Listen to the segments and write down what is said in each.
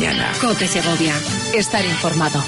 mañana. COPE Segovia. Estar informado.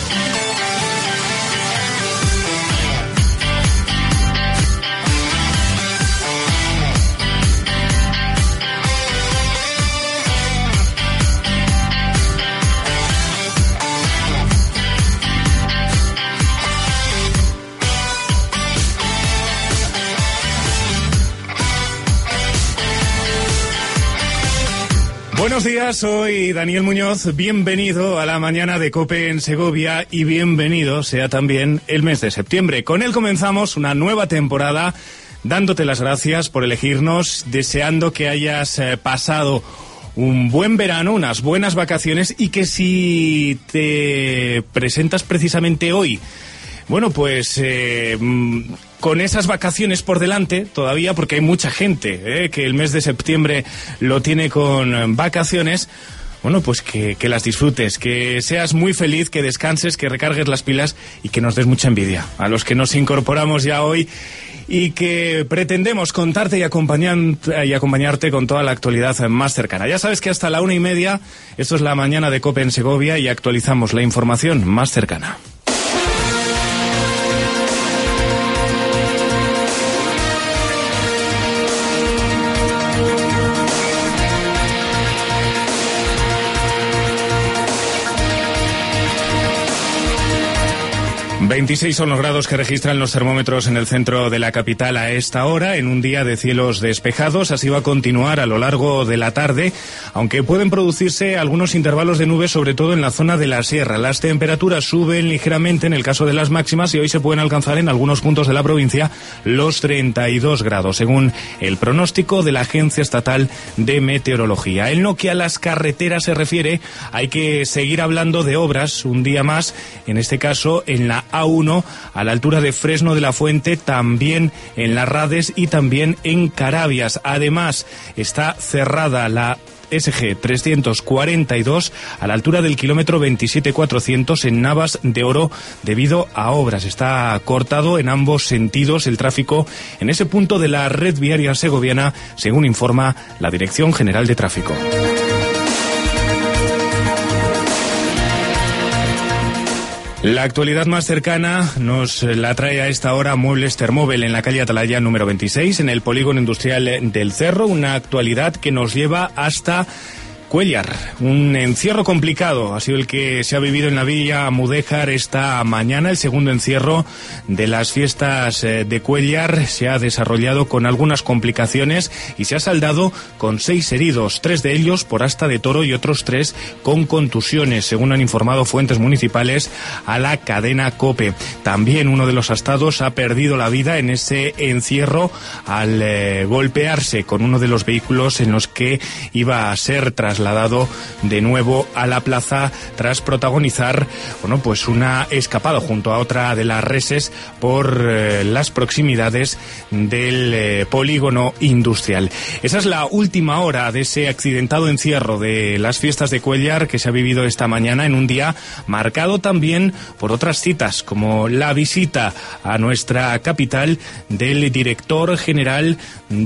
Buenos días, soy Daniel Muñoz, bienvenido a la mañana de COPE en Segovia y bienvenido sea también el mes de septiembre. Con él comenzamos una nueva temporada, dándote las gracias por elegirnos, deseando que hayas pasado un buen verano, unas buenas vacaciones y que si te presentas precisamente hoy, bueno, pues con esas vacaciones por delante todavía, porque hay mucha gente que el mes de septiembre lo tiene con vacaciones, bueno, pues que las disfrutes, que seas muy feliz, que descanses, que recargues las pilas y que nos des mucha envidia a los que nos incorporamos ya hoy y que pretendemos contarte y acompañarte con toda la actualidad más cercana. Ya sabes que hasta la 1:30, esto es la mañana de COPE en Segovia y actualizamos la información más cercana. ...26 son los grados que registran los termómetros en el centro de la capital a esta hora, en un día de cielos despejados. Así va a continuar a lo largo de la tarde, aunque pueden producirse algunos intervalos de nubes, sobre todo en la zona de la sierra. Las temperaturas suben ligeramente en el caso de las máximas y hoy se pueden alcanzar en algunos puntos de la provincia los 32 grados, según el pronóstico de la Agencia Estatal de Meteorología. En lo que a las carreteras se refiere, hay que seguir hablando de obras un día más, en este caso en la A1 a la altura de Fresno de la Fuente, también en Las Rades y también en Carabias. Además, está cerrada la SG 342 a la altura del kilómetro 27.400 en Navas de Oro debido a obras. Está cortado en ambos sentidos el tráfico en ese punto de la red viaria segoviana, según informa la Dirección General de Tráfico. La actualidad más cercana nos la trae a esta hora Muebles Thermobel en la calle Atalaya número 26, en el polígono industrial del Cerro. Una actualidad que nos lleva hasta Cuéllar. Un encierro complicado ha sido el que se ha vivido en la Villa Mudéjar esta mañana. El segundo encierro de las fiestas de Cuéllar se ha desarrollado con algunas complicaciones y se ha saldado con 6 heridos, 3 de ellos por asta de toro y otros 3 con contusiones, según han informado fuentes municipales a la cadena COPE. También uno de los astados ha perdido la vida en ese encierro al golpearse con uno de los vehículos en los que iba a ser trasladado de nuevo a la plaza tras protagonizar, bueno, pues una escapada junto a otra de las reses por las proximidades del polígono industrial. Esa es la última hora de ese accidentado encierro de las fiestas de Cuéllar que se ha vivido esta mañana en un día marcado también por otras citas, como la visita a nuestra capital del director general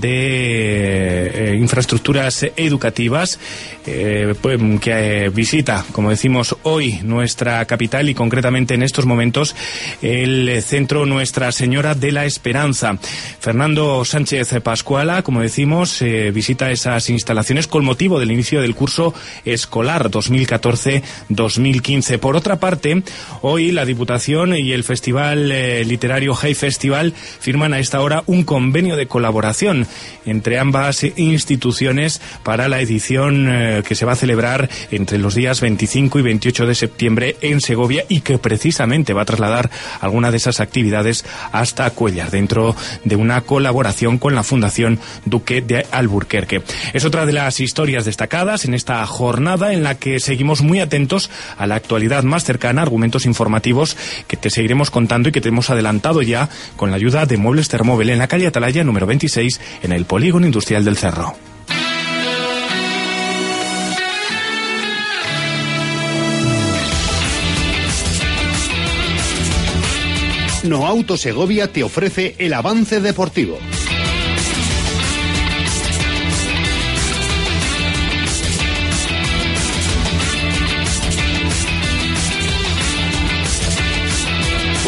de infraestructuras educativas, que visita, como decimos hoy, nuestra capital y concretamente en estos momentos el centro Nuestra Señora de la Esperanza. Fernando Sánchez Pascuala, como decimos, visita esas instalaciones con motivo del inicio del curso escolar 2014-2015. Por otra parte, hoy la Diputación y el Festival Literario Hey Festival firman a esta hora un convenio de colaboración entre ambas instituciones para la edición que se va a celebrar entre los días 25 y 28 de septiembre en Segovia y que precisamente va a trasladar alguna de esas actividades hasta Cuéllar, dentro de una colaboración con la Fundación Duque de Alburquerque. Es otra de las historias destacadas en esta jornada en la que seguimos muy atentos a la actualidad más cercana, argumentos informativos que te seguiremos contando y que te hemos adelantado ya con la ayuda de Muebles Thermobel en la calle Atalaya número 26 en el polígono industrial del Cerro. Noauto Segovia te ofrece el avance deportivo.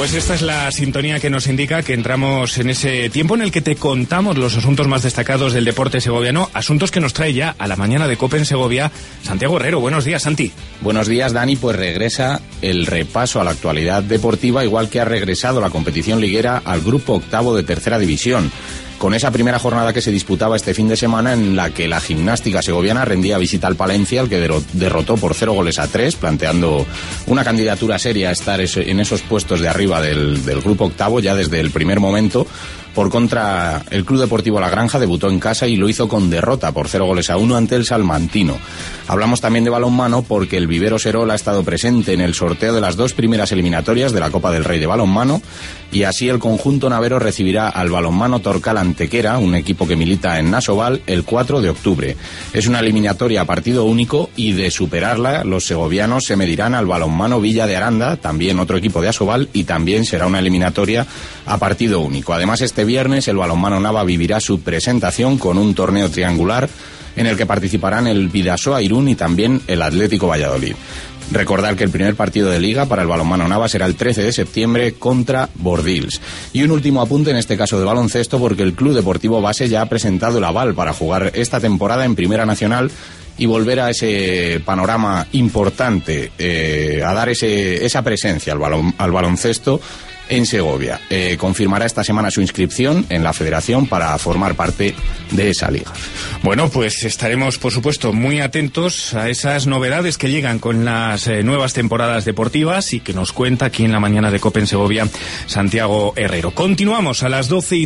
Pues esta es la sintonía que nos indica que entramos en ese tiempo en el que te contamos los asuntos más destacados del deporte segoviano, asuntos que nos trae ya a la mañana de COPE en Segovia Santiago Herrero. Buenos días, Santi. Buenos días, Dani. Pues regresa el repaso a la actualidad deportiva, igual que ha regresado la competición liguera al grupo octavo de tercera división, con esa primera jornada que se disputaba este fin de semana en la que la Gimnástica segoviana rendía visita al Palencia, al que derrotó por 0-3, planteando una candidatura seria a estar en esos puestos de arriba del grupo octavo ya desde el primer momento. Por contra, el Club Deportivo La Granja debutó en casa y lo hizo con derrota por 0-1 ante el Salmantino. Hablamos también de balonmano porque el Vivero Serol ha estado presente en el sorteo de las dos primeras eliminatorias de la Copa del Rey de balonmano, y así el conjunto navero recibirá al Balonmano Torcal Antequera, un equipo que milita en Nasoval, el 4 de octubre. Es una eliminatoria a partido único y de superarla los segovianos se medirán al Balonmano Villa de Aranda, también otro equipo de Asobal, y también será una eliminatoria a partido único. Además, este viernes el Balonmano Nava vivirá su presentación con un torneo triangular en el que participarán el Bidasoa Irún y también el Atlético Valladolid. Recordar que el primer partido de Liga para el Balonmano Nava será el 13 de septiembre contra Bordils. Y un último apunte, en este caso de baloncesto, porque el Club Deportivo Base ya ha presentado el aval para jugar esta temporada en Primera Nacional y volver a ese panorama importante, a dar esa presencia al baloncesto en Segovia. Confirmará esta semana su inscripción en la federación para formar parte de esa liga. Bueno, pues estaremos, por supuesto, muy atentos a esas novedades que llegan con las nuevas temporadas deportivas y que nos cuenta aquí en la mañana de COPE en Segovia Santiago Herrero. Continuamos a las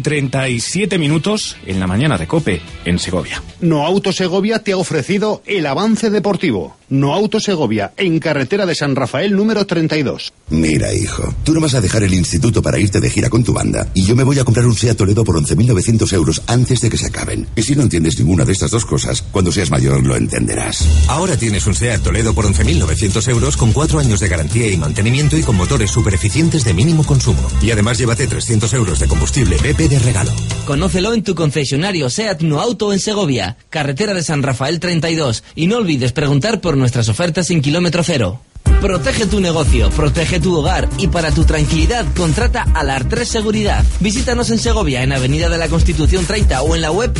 12:37 en la mañana de COPE en Segovia. Noauto Segovia te ha ofrecido el avance deportivo. Noauto Segovia, en carretera de San Rafael número 32. Mira, hijo, tú no vas a dejar el instituto para irte de gira con tu banda y yo me voy a comprar un SEAT Toledo por 11.900 euros antes de que se acaben. Y si no entiendes ninguna de estas dos cosas, cuando seas mayor lo entenderás. Ahora tienes un SEAT Toledo por 11.900 euros con 4 años de garantía y mantenimiento y con motores super eficientes de mínimo consumo. Y además llévate 300 euros de combustible BP de regalo. Conócelo en tu concesionario SEAT Noauto en Segovia, carretera de San Rafael 32, y no olvides preguntar por nuestras ofertas en kilómetro cero. Protege tu negocio, protege tu hogar y para tu tranquilidad contrata Alar3 Seguridad. Visítanos en Segovia, en Avenida de la Constitución 30 o en la web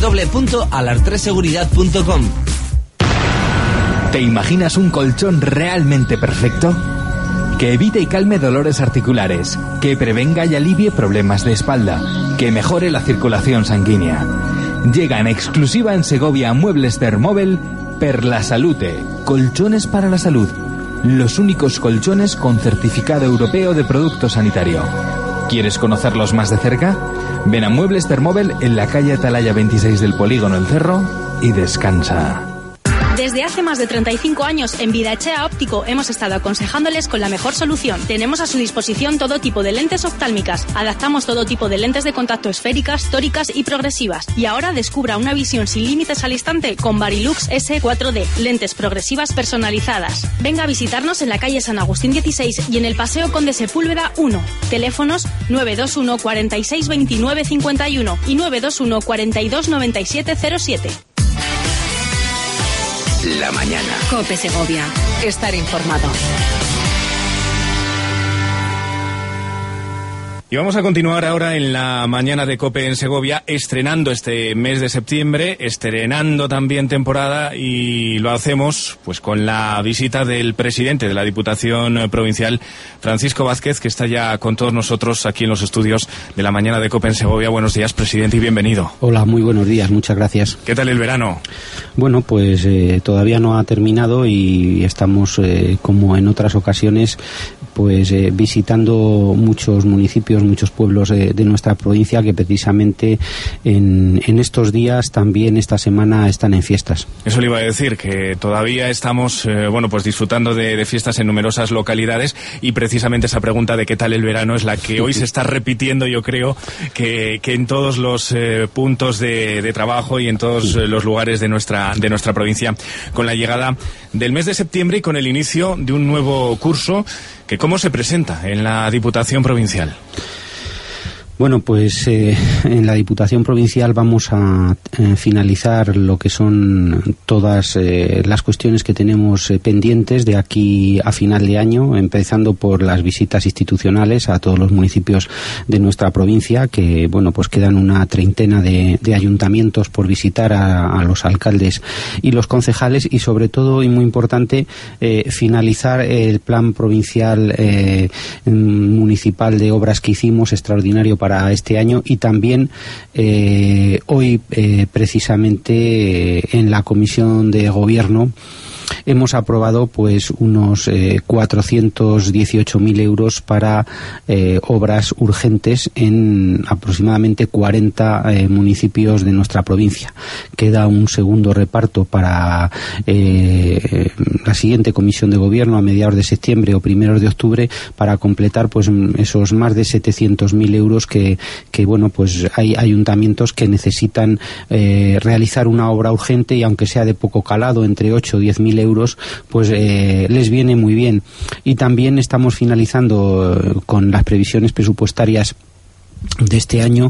www.alar3seguridad.com. ¿Te imaginas un colchón realmente perfecto? Que evite y calme dolores articulares, que prevenga y alivie problemas de espalda, que mejore la circulación sanguínea. Llega en exclusiva en Segovia Muebles Thermobel per la Salute, colchones para la salud. Los únicos colchones con certificado europeo de producto sanitario. ¿Quieres conocerlos más de cerca? Ven a Muebles Thermobel en la calle Atalaya 26 del Polígono El Cerro y descansa. Desde hace más de 35 años en Vidachea Óptico hemos estado aconsejándoles con la mejor solución. Tenemos a su disposición todo tipo de lentes oftálmicas. Adaptamos todo tipo de lentes de contacto esféricas, tóricas y progresivas. Y ahora descubra una visión sin límites al instante con Varilux S4D, lentes progresivas personalizadas. Venga a visitarnos en la calle San Agustín 16 y en el Paseo Conde Sepúlveda 1. Teléfonos 921 46 29 51 y 921 42 97 07. La mañana. COPE Segovia. Estar informado. Y vamos a continuar ahora en la mañana de COPE en Segovia, estrenando este mes de septiembre, estrenando también temporada, y lo hacemos pues con la visita del presidente de la Diputación Provincial, Francisco Vázquez, que está ya con todos nosotros aquí en los estudios de la mañana de COPE en Segovia. Buenos días, presidente, y bienvenido. Hola, muy buenos días, muchas gracias. ¿Qué tal el verano? Bueno, pues todavía no ha terminado y estamos, como en otras ocasiones, pues visitando muchos municipios, muchos pueblos de nuestra provincia que precisamente en estos días, también esta semana, están en fiestas. Eso le iba a decir, que todavía estamos pues disfrutando de fiestas en numerosas localidades, y precisamente esa pregunta de qué tal el verano es la que hoy se está repitiendo, yo creo, que en todos los puntos de trabajo y en todos los lugares de nuestra provincia, con la llegada del mes de septiembre y con el inicio de un nuevo curso que ¿cómo se presenta en la Diputación Provincial? Bueno, pues en la Diputación Provincial vamos a finalizar lo que son todas las cuestiones que tenemos pendientes de aquí a final de año, empezando por las visitas institucionales a todos los municipios de nuestra provincia, que bueno, pues quedan una treintena de ayuntamientos por visitar a los alcaldes y los concejales, y sobre todo, y muy importante, finalizar el plan provincial municipal de obras que hicimos, extraordinario para este año, y también hoy precisamente en la Comisión de Gobierno hemos aprobado pues unos 418.000 euros para obras urgentes en aproximadamente 40 municipios de nuestra provincia. Queda un segundo reparto para la siguiente Comisión de Gobierno a mediados de septiembre o primeros de octubre, para completar pues esos más de 700.000 euros que bueno, pues hay ayuntamientos que necesitan realizar una obra urgente, y aunque sea de poco calado, entre 8 o 10.000 euros, pues les viene muy bien. Y también estamos finalizando con las previsiones presupuestarias de este año,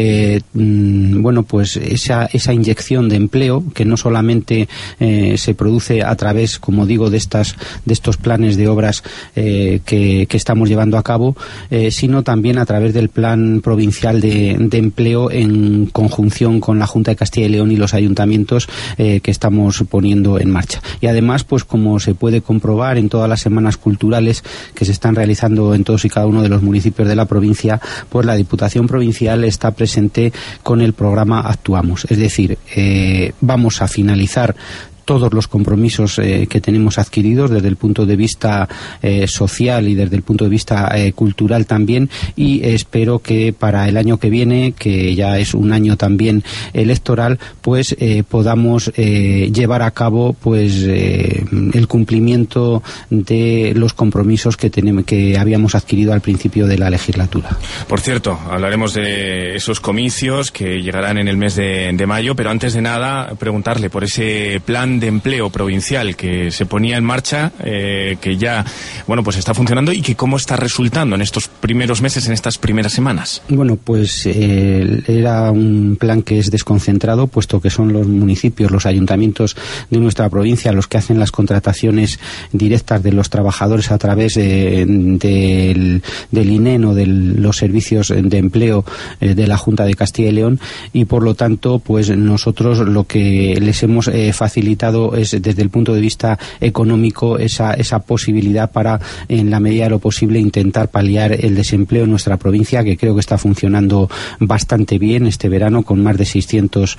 bueno, pues esa inyección de empleo que no solamente se produce a través, como digo, de estos planes de obras que estamos llevando a cabo, sino también a través del plan provincial de empleo en conjunción con la Junta de Castilla y León y los ayuntamientos que estamos poniendo en marcha. Y además, pues como se puede comprobar en todas las semanas culturales que se están realizando en todos y cada uno de los municipios de la provincia, pues la Diputación Provincial está presente con el programa Actuamos. Es decir, vamos a finalizar todos los compromisos que tenemos adquiridos desde el punto de vista social y desde el punto de vista cultural también, y espero que para el año que viene, que ya es un año también electoral, pues podamos llevar a cabo pues el cumplimiento de los compromisos que habíamos adquirido al principio de la legislatura. Por cierto, hablaremos de esos comicios que llegarán en el mes de mayo, pero antes de nada preguntarle por ese plan de empleo provincial que se ponía en marcha, que ya, bueno, pues está funcionando, y que cómo está resultando en estos primeros meses, en estas primeras semanas. Bueno, pues era un plan que es desconcentrado, puesto que son los municipios, los ayuntamientos de nuestra provincia los que hacen las contrataciones directas de los trabajadores a través del INEN o de los servicios de empleo de la Junta de Castilla y León, y por lo tanto, pues nosotros lo que les hemos facilitado es, desde el punto de vista económico, esa posibilidad para, en la medida de lo posible, intentar paliar el desempleo en nuestra provincia, que creo que está funcionando bastante bien este verano, con más de 600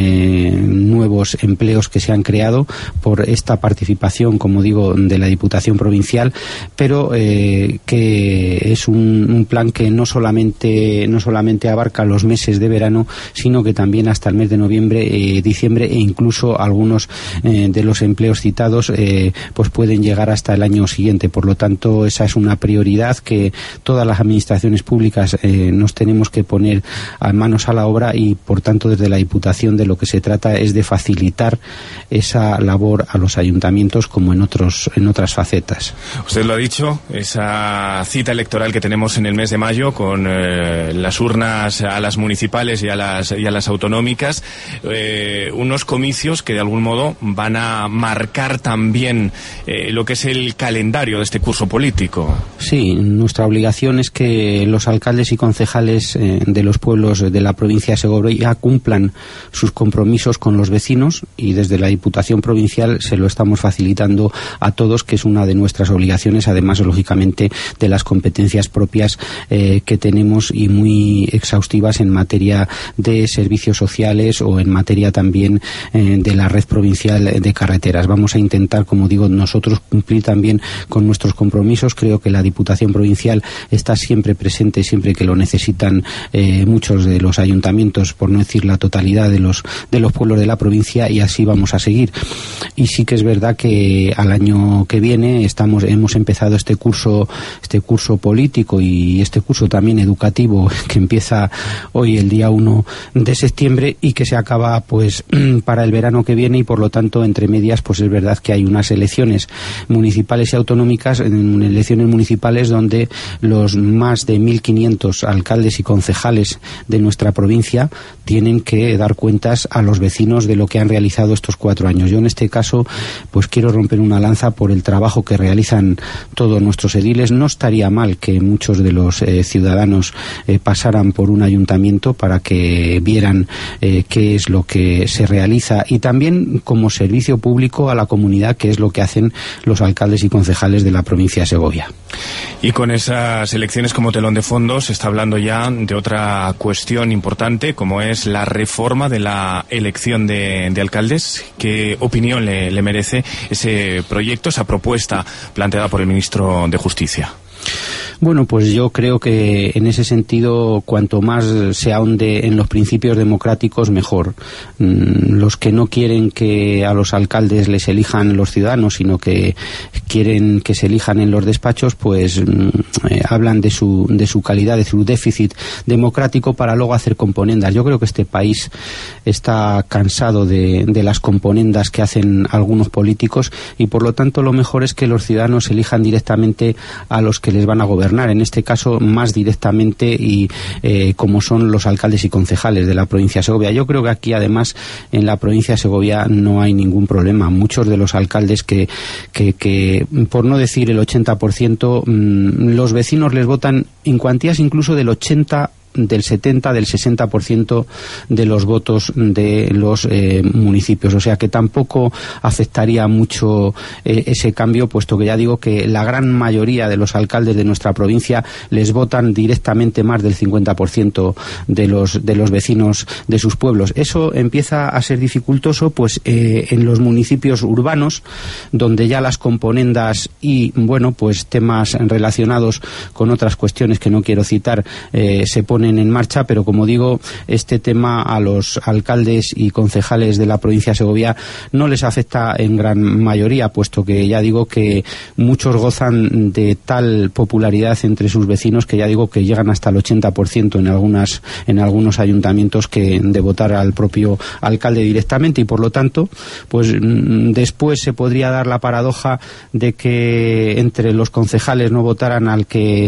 nuevos empleos que se han creado por esta participación, como digo, de la Diputación Provincial, pero que es un plan que no solamente abarca los meses de verano, sino que también hasta el mes de noviembre, diciembre, e incluso algunos de los empleos citados pues pueden llegar hasta el año siguiente. Por lo tanto, esa es una prioridad que todas las administraciones públicas nos tenemos que poner a manos a la obra, y por tanto desde la Diputación de lo que se trata es de facilitar esa labor a los ayuntamientos, como en otras facetas. Usted lo ha dicho, esa cita electoral que tenemos en el mes de mayo, con las urnas a las municipales y a las autonómicas, unos comicios que de algún modo van a marcar también lo que es el calendario de este curso político. Sí, nuestra obligación es que los alcaldes y concejales de los pueblos de la provincia de Segovia cumplan sus compromisos con los vecinos, y desde la Diputación Provincial se lo estamos facilitando a todos, que es una de nuestras obligaciones, además, lógicamente, de las competencias propias que tenemos, y muy exhaustivas en materia de servicios sociales o en materia también de la red provincial de carreteras. Vamos a intentar, como digo, nosotros cumplir también con nuestros compromisos. Creo que la Diputación Provincial está siempre presente, siempre que lo necesitan muchos de los ayuntamientos, por no decir la totalidad de los pueblos de la provincia, y así vamos a seguir. Y sí que es verdad que al año que viene hemos empezado este curso político y este curso también educativo, que empieza hoy, el día 1 de septiembre, y que se acaba pues para el verano que viene, y por lo tanto, entre medias, pues es verdad que hay unas elecciones municipales y autonómicas, en elecciones municipales donde los más de 1.500 alcaldes y concejales de nuestra provincia tienen que dar cuentas a los vecinos de lo que han realizado estos 4 años. Yo en este caso pues quiero romper una lanza por el trabajo que realizan todos nuestros ediles. No estaría mal que muchos de los ciudadanos pasaran por un ayuntamiento para que vieran qué es lo que se realiza, y también como servicio público a la comunidad, que es lo que hacen los alcaldes y concejales de la provincia de Segovia. Y con esas elecciones como telón de fondo se está hablando ya de otra cuestión importante, como es la reforma de la elección de alcaldes. ¿Qué opinión le merece ese proyecto, esa propuesta planteada por el ministro de Justicia? Bueno, pues yo creo que en ese sentido, cuanto más se ahonde en los principios democráticos, mejor. Los que no quieren que a los alcaldes les elijan los ciudadanos, sino que quieren que se elijan en los despachos, pues hablan de su calidad, de su déficit democrático, para luego hacer componendas. Yo creo que este país está cansado de las componendas que hacen algunos políticos, y por lo tanto lo mejor es que los ciudadanos elijan directamente a los que les van a gobernar, en este caso más directamente, y como son los alcaldes y concejales de la provincia de Segovia. Yo creo que aquí, además, en la provincia de Segovia no hay ningún problema. Muchos de los alcaldes que por no decir el 80%, los vecinos les votan en cuantías incluso del 80%, del 70%, del 60% de los votos de los municipios, o sea que tampoco afectaría mucho ese cambio, puesto que ya digo que la gran mayoría de los alcaldes de nuestra provincia les votan directamente más del 50% de los vecinos de sus pueblos. Eso empieza a ser dificultoso pues en los municipios urbanos, donde ya las componendas y bueno, pues temas relacionados con otras cuestiones que no quiero citar se ponen en marcha, pero como digo, este tema a los alcaldes y concejales de la provincia de Segovia no les afecta en gran mayoría, puesto que ya digo que muchos gozan de tal popularidad entre sus vecinos que ya digo que llegan hasta el 80% en algunos ayuntamientos, que de votar al propio alcalde directamente, y por lo tanto pues después se podría dar la paradoja de que entre los concejales no votaran al que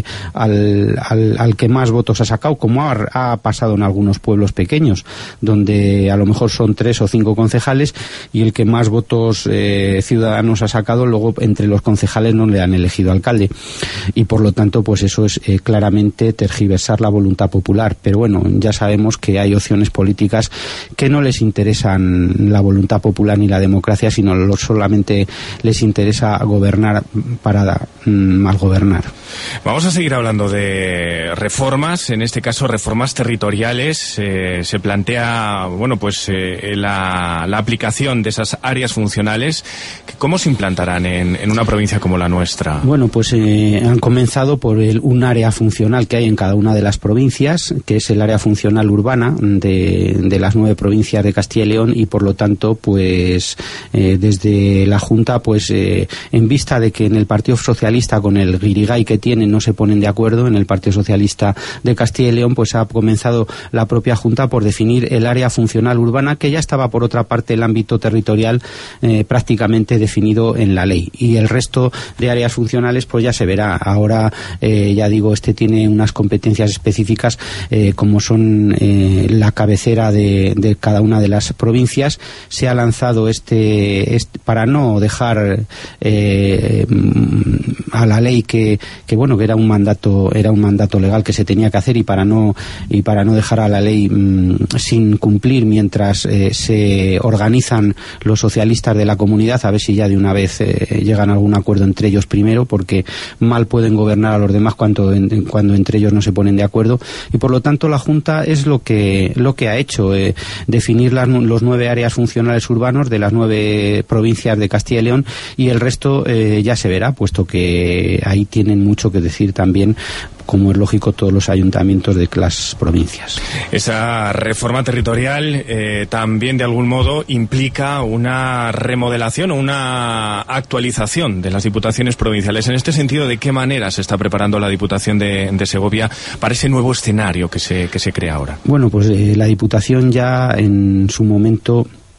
más votos ha sacado, como ha pasado en algunos pueblos pequeños, donde a lo mejor son 3 o 5 concejales y el que más votos ciudadanos ha sacado, luego entre los concejales no le han elegido alcalde, y por lo tanto pues eso es claramente tergiversar la voluntad popular. Pero bueno, ya sabemos que hay opciones políticas que no les interesan la voluntad popular ni la democracia, sino solamente les interesa gobernar para mal gobernar. Vamos a seguir hablando de reformas, en este caso reformas territoriales. Se plantea, bueno, pues la aplicación de esas áreas funcionales. ¿Cómo se implantarán en una provincia como la nuestra? Bueno, pues han comenzado por un área funcional que hay en cada una de las provincias, que es el área funcional urbana de las 9 provincias de Castilla y León, y por lo tanto, pues desde la Junta, pues en vista de que en el Partido Socialista, con el guirigay que tienen, no se ponen de acuerdo, en el Partido Socialista de Castilla y León, pues ha comenzado la propia Junta por definir el área funcional urbana, que ya estaba por otra parte el ámbito territorial prácticamente definido en la ley, y el resto de áreas funcionales pues ya se verá. Ahora ya digo, este tiene unas competencias específicas como son la cabecera de cada una de las provincias. Se ha lanzado para no dejar a la ley que bueno, que era un mandato legal que se tenía que hacer, y para no dejar a la ley sin cumplir mientras se organizan los socialistas de la comunidad, a ver si ya de una vez llegan a algún acuerdo entre ellos primero, porque mal pueden gobernar a los demás cuando entre ellos no se ponen de acuerdo. Y por lo tanto la Junta es lo que ha hecho, definir los 9 áreas funcionales urbanos de las 9 provincias de Castilla y León, y el resto ya se verá, puesto que ahí tienen mucho que decir también, como es lógico, todos los ayuntamientos de las provincias. Esa reforma territorial también de algún modo implica una remodelación o una actualización de las diputaciones provinciales. En este sentido, ¿de qué manera se está preparando la Diputación de Segovia para ese nuevo escenario que se crea ahora? Bueno, pues la Diputación ya en su momento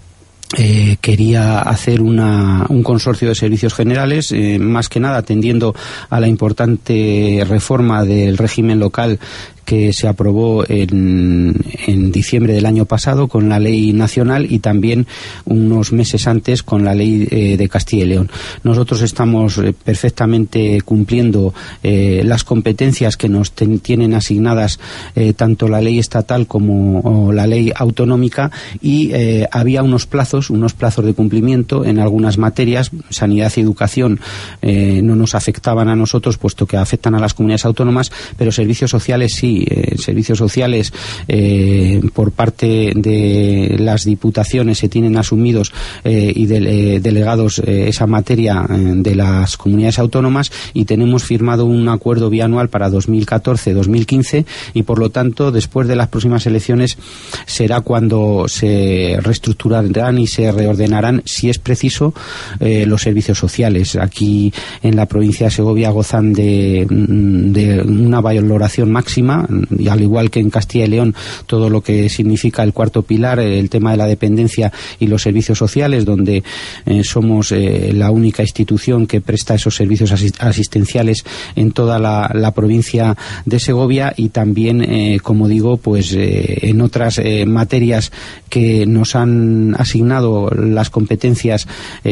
quería hacer un consorcio de servicios generales, más que nada atendiendo a la importante reforma del régimen local que se aprobó en diciembre del año pasado con la ley nacional y también unos meses antes con la ley de Castilla y León. Nosotros estamos perfectamente cumpliendo las competencias que nos tienen asignadas tanto la ley estatal como la ley autonómica, y había unos plazos de cumplimiento en algunas materias. Sanidad y educación no nos afectaban a nosotros, puesto que afectan a las comunidades autónomas, pero servicios sociales sí. Servicios sociales por parte de las diputaciones se tienen asumidos y delegados esa materia de las comunidades autónomas, y tenemos firmado un acuerdo bianual para 2014-2015, y por lo tanto después de las próximas elecciones será cuando se reestructurarán y se reordenarán, si es preciso, los servicios sociales. Aquí en la provincia de Segovia gozan de una valoración máxima, y al igual que en Castilla y León, todo lo que significa el cuarto pilar, el tema de la dependencia y los servicios sociales, donde somos la única institución que presta esos servicios asistenciales en toda la provincia de Segovia, y también, como digo, pues en otras materias que nos han asignado las competencias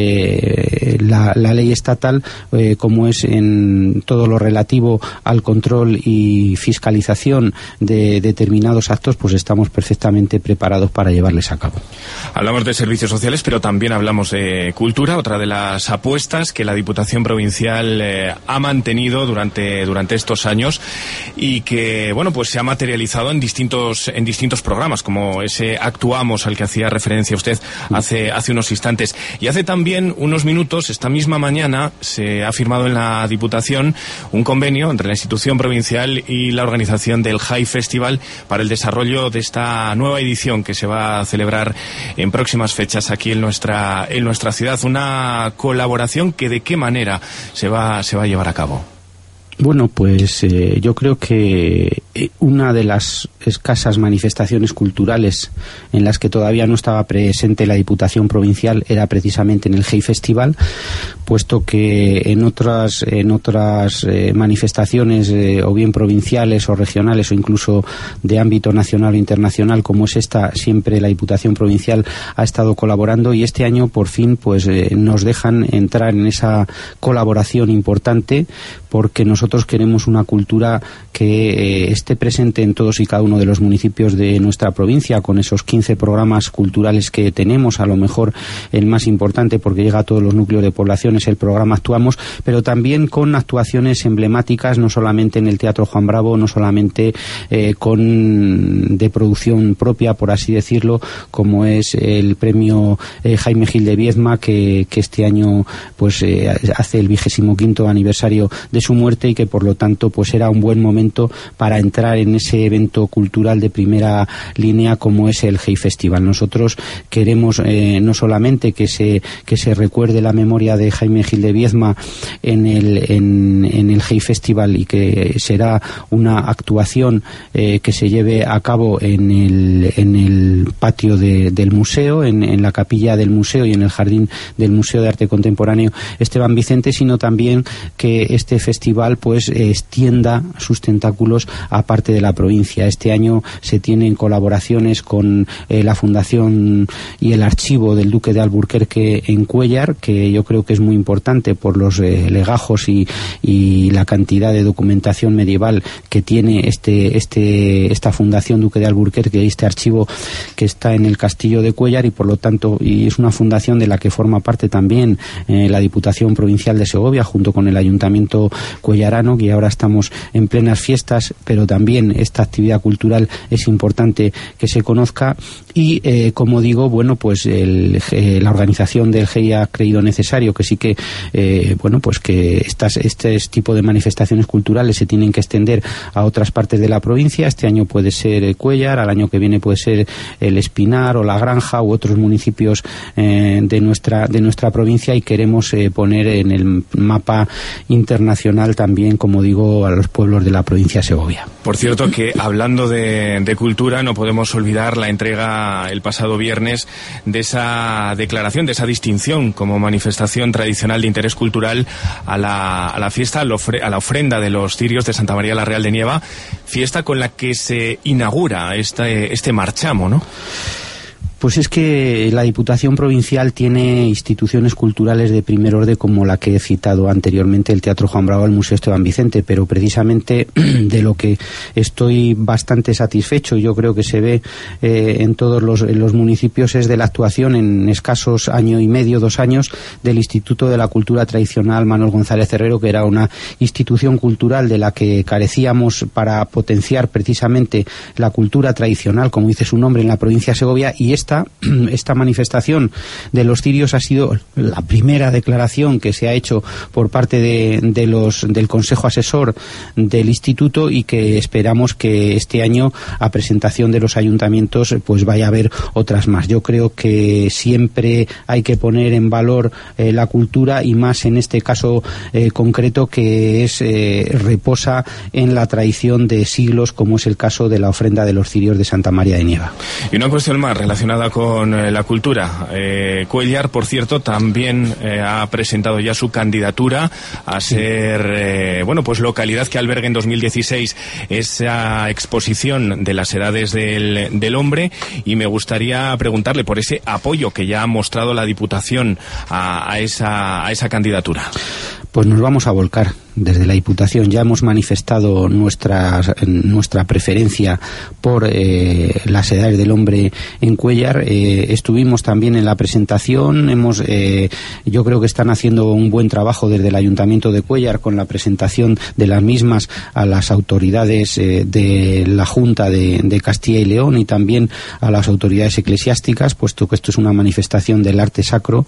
la ley estatal, como es en todo lo relativo al control y fiscalización de determinados actos, pues estamos perfectamente preparados para llevarles a cabo. Hablamos de servicios sociales, pero también hablamos de cultura, otra de las apuestas que la Diputación Provincial ha mantenido durante estos años, y que, bueno, pues se ha materializado en distintos programas, como ese Actuamos al que hacía referencia usted hace unos instantes. Y hace también unos minutos, esta misma mañana, se ha firmado en la Diputación un convenio entre la institución provincial y la organización del High Festival para el desarrollo de esta nueva edición que se va a celebrar en próximas fechas aquí en nuestra ciudad. Una colaboración que, ¿de qué manera se va a llevar a cabo? Bueno, pues yo creo que una de las escasas manifestaciones culturales en las que todavía no estaba presente la Diputación Provincial era precisamente en el Hey Festival, puesto que en otras manifestaciones o bien provinciales o regionales o incluso de ámbito nacional o internacional como es esta, siempre la Diputación Provincial ha estado colaborando, y este año por fin pues nos dejan entrar en esa colaboración importante, porque nosotros queremos una cultura que esté presente en todos y cada uno de los municipios de nuestra provincia, con esos 15 programas culturales que tenemos. A lo mejor el más importante, porque llega a todos los núcleos de población, es el programa Actuamos, pero también con actuaciones emblemáticas, no solamente en el Teatro Juan Bravo, no solamente de producción propia, por así decirlo, como es el premio Jaime Gil de Viedma, que este año pues hace el 25º aniversario de su muerte, y que por lo tanto pues era un buen momento para entrar en ese evento cultural de primera línea como es el Hey Festival. Nosotros queremos no solamente que se recuerde la memoria de Jaime Gil de Viedma en el Hey Festival, y que será una actuación que se lleve a cabo en el patio del museo, en la capilla del museo y en el jardín del Museo de Arte Contemporáneo Esteban Vicente, sino también que este festival pues extienda sus tentáculos a parte de la provincia. Este año se tienen colaboraciones con la Fundación y el Archivo del Duque de Alburquerque en Cuéllar, que yo creo que es muy importante por los legajos y la cantidad de documentación medieval que tiene esta Fundación Duque de Alburquerque, este archivo que está en el Castillo de Cuéllar, y por lo tanto y es una fundación de la que forma parte también la Diputación Provincial de Segovia junto con el Ayuntamiento cuellarano, que ahora estamos en plenas fiestas, pero también esta actividad cultural es importante que se conozca. Y como digo, bueno, pues la organización del GEI ha creído necesario que sí que bueno, pues que este tipo de manifestaciones culturales se tienen que extender a otras partes de la provincia. Este año puede ser Cuéllar, al año que viene puede ser el Espinar o La Granja u otros municipios de nuestra provincia, y queremos poner en el mapa internacional también, como digo, a los pueblos de la provincia de Segovia. Por cierto, que hablando de cultura, no podemos olvidar la entrega el pasado viernes de esa declaración, de esa distinción como manifestación tradicional de interés cultural a la fiesta, a la ofrenda de los cirios de Santa María la Real de Nieva, fiesta con la que se inaugura este marchamo, ¿no? Pues es que la Diputación Provincial tiene instituciones culturales de primer orden como la que he citado anteriormente, el Teatro Juan Bravo, el Museo Esteban Vicente, pero precisamente de lo que estoy bastante satisfecho, yo creo que se ve en todos los municipios, es de la actuación en escasos año y medio, 2 años, del Instituto de la Cultura Tradicional Manuel González Herrero, que era una institución cultural de la que carecíamos para potenciar precisamente la cultura tradicional, como dice su nombre, en la provincia de Segovia, y esta manifestación de los cirios ha sido la primera declaración que se ha hecho por parte del Consejo Asesor del Instituto, y que esperamos que este año, a presentación de los ayuntamientos, pues vaya a haber otras más. Yo creo que siempre hay que poner en valor la cultura, y más en este caso concreto, que reposa en la tradición de siglos, como es el caso de la ofrenda de los cirios de Santa María de Nieva. Y una cuestión más relacionada con la cultura. Cuéllar, por cierto, también ha presentado ya su candidatura a ser, pues localidad que albergue en 2016 esa exposición de las edades del hombre, y me gustaría preguntarle por ese apoyo que ya ha mostrado la Diputación a esa candidatura. Pues nos vamos a volcar desde la Diputación. Ya hemos manifestado nuestra preferencia por las edades del hombre en Cuéllar. Estuvimos también en la presentación. Yo creo que están haciendo un buen trabajo desde el Ayuntamiento de Cuéllar con la presentación de las mismas a las autoridades de la Junta de Castilla y León, y también a las autoridades eclesiásticas, puesto que esto es una manifestación del arte sacro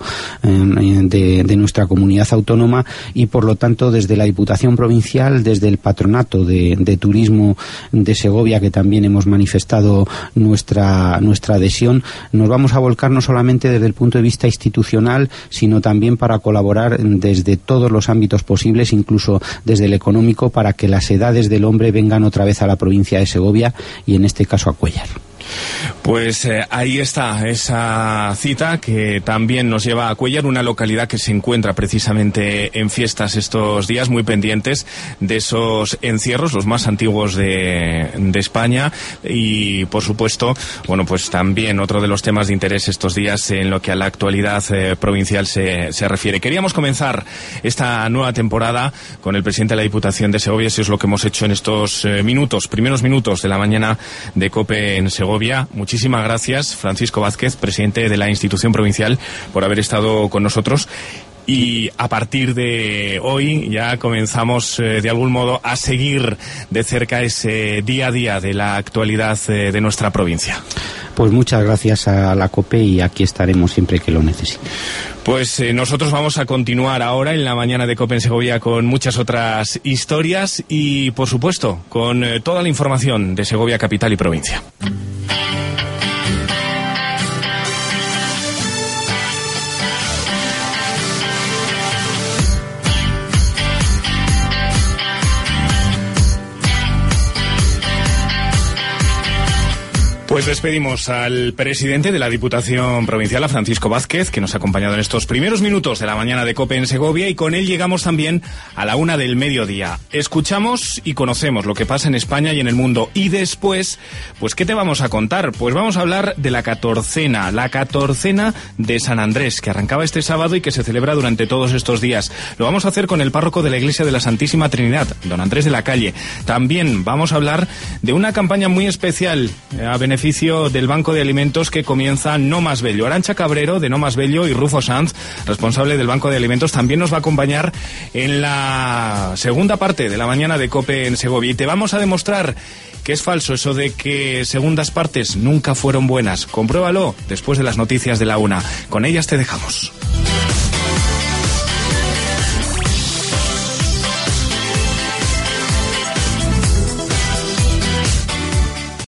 de nuestra comunidad autónoma, y por lo tanto desde la Diputación Provincial, desde el Patronato de Turismo de Segovia, que también hemos manifestado nuestra adhesión, nos vamos a volcar no solamente desde el punto de vista institucional, sino también para colaborar desde todos los ámbitos posibles, incluso desde el económico, para que las edades del hombre vengan otra vez a la provincia de Segovia, y en este caso a Cuéllar. Pues ahí está esa cita que también nos lleva a Cuéllar, una localidad que se encuentra precisamente en fiestas estos días, muy pendientes de esos encierros, los más antiguos de España, y por supuesto, pues también otro de los temas de interés estos días en lo que a la actualidad provincial se refiere. Queríamos comenzar esta nueva temporada con el presidente de la Diputación de Segovia, eso es lo que hemos hecho en estos primeros minutos de la mañana de COPE en Segovia. Muchísimas gracias, Francisco Vázquez, presidente de la institución provincial, por haber estado con nosotros. Y a partir de hoy ya comenzamos de algún modo a seguir de cerca ese día a día de la actualidad de nuestra provincia. Pues muchas gracias a la COPE, y aquí estaremos siempre que lo necesite. Pues nosotros vamos a continuar ahora en la mañana de COPE en Segovia con muchas otras historias y, por supuesto, con toda la información de Segovia capital y provincia. Pues despedimos al presidente de la Diputación Provincial, a Francisco Vázquez, que nos ha acompañado en estos primeros minutos de la mañana de COPE en Segovia, y con él llegamos también a la 1 del mediodía. Escuchamos y conocemos lo que pasa en España y en el mundo, y después, pues ¿qué te vamos a contar? Pues vamos a hablar de la catorcena de San Andrés, que arrancaba este sábado y que se celebra durante todos estos días. Lo vamos a hacer con el párroco de la Iglesia de la Santísima Trinidad, don Andrés de la Calle. También vamos a hablar de una campaña muy especial a beneficio del Banco de Alimentos que comienza No Más Bello. Arantxa Cabrero, de No Más Bello, y Rufo Sanz, responsable del Banco de Alimentos, también nos va a acompañar en la segunda parte de la mañana de COPE en Segovia. Y te vamos a demostrar que es falso eso de que segundas partes nunca fueron buenas. Compruébalo después de las noticias de la 1. Con ellas te dejamos.